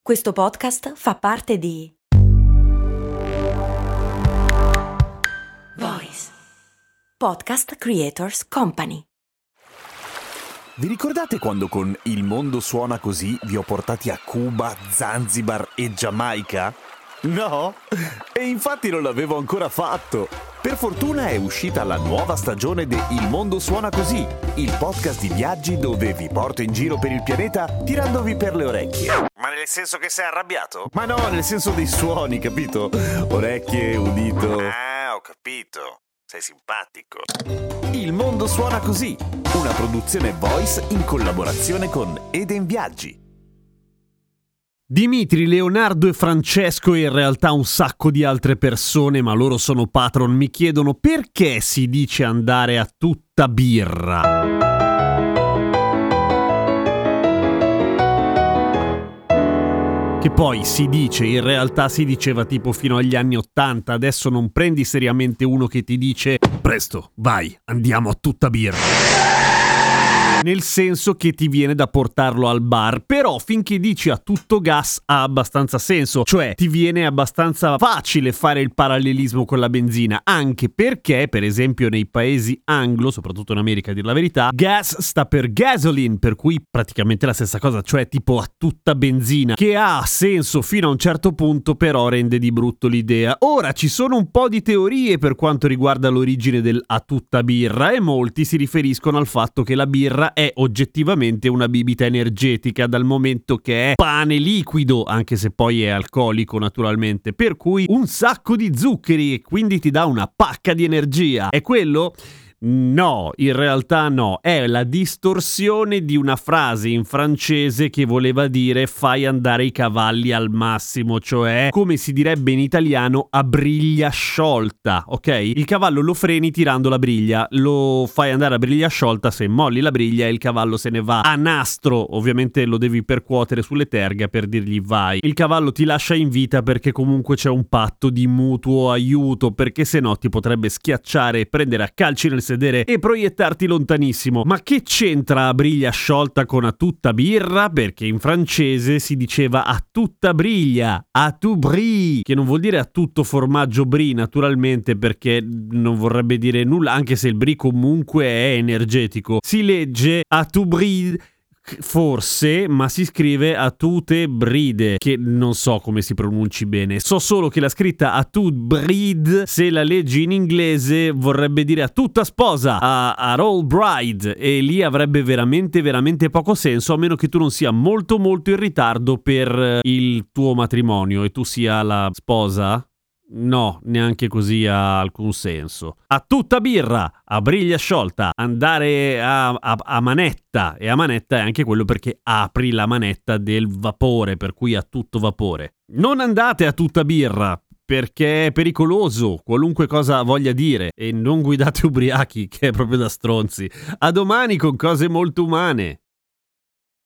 Questo podcast fa parte di Voice Podcast Creators Company. Vi ricordate quando con Il mondo suona così vi ho portati a Cuba, Zanzibar e Giamaica? No? E infatti non l'avevo ancora fatto. Per fortuna è uscita la nuova stagione di Il mondo suona così, il podcast di viaggi dove vi porto in giro per il pianeta tirandovi per le orecchie. Ma nel senso che sei arrabbiato? Ma no, nel senso dei suoni, capito? Orecchie, udito. Ah, ho capito. Sei simpatico. Il mondo suona così, una produzione Voice in collaborazione con Eden Viaggi. Dimitri, Leonardo e Francesco e in realtà un sacco di altre persone, ma loro sono patron, mi chiedono perché si dice andare a tutta birra. Che poi si dice, in realtà si diceva tipo fino agli anni '80, adesso non prendi seriamente uno che ti dice presto, vai, andiamo a tutta birra. Nel senso che ti viene da portarlo al bar, però finché dici a tutto gas ha abbastanza senso, cioè ti viene abbastanza facile fare il parallelismo con la benzina, anche perché per esempio nei paesi anglo, soprattutto in America a dir la verità, gas sta per gasoline, per cui praticamente la stessa cosa, cioè tipo a tutta benzina, che ha senso fino a un certo punto, però rende di brutto l'idea. Ora ci sono un po' di teorie per quanto riguarda l'origine del a tutta birra e molti si riferiscono al fatto che la birra è oggettivamente una bibita energetica dal momento che è pane liquido, anche se poi è alcolico naturalmente, per cui un sacco di zuccheri e quindi ti dà una pacca di energia. È quello? No, in realtà no, è la distorsione di una frase in francese che voleva dire fai andare i cavalli al massimo, cioè come si direbbe in italiano a briglia sciolta, ok? Il cavallo lo freni tirando la briglia, lo fai andare a briglia sciolta se molli la briglia e il cavallo se ne va a nastro, ovviamente lo devi percuotere sulle terga per dirgli vai. Il cavallo ti lascia in vita perché comunque c'è un patto di mutuo aiuto, perché se no ti potrebbe schiacciare e prendere a calci nel sedere e proiettarti lontanissimo. Ma che c'entra a briglia sciolta con a tutta birra? Perché in francese si diceva a tutta briglia, a tout brie, che non vuol dire a tutto formaggio brie naturalmente, perché non vorrebbe dire nulla, anche se il brie comunque è energetico. Si legge a tout brie forse, ma si scrive a tute bride, che non so come si pronunci bene. So solo che la scritta a tut bride, se la leggi in inglese, vorrebbe dire a tutta sposa, a roll bride, e lì avrebbe veramente veramente poco senso, a meno che tu non sia molto molto in ritardo per il tuo matrimonio e tu sia la sposa. No, neanche così ha alcun senso. A tutta birra, a briglia sciolta, andare a manetta, e a manetta è anche quello perché apri la manetta del vapore, per cui a tutto vapore. Non andate a tutta birra, perché è pericoloso, qualunque cosa voglia dire, e non guidate ubriachi, che è proprio da stronzi. A domani con cose molto umane.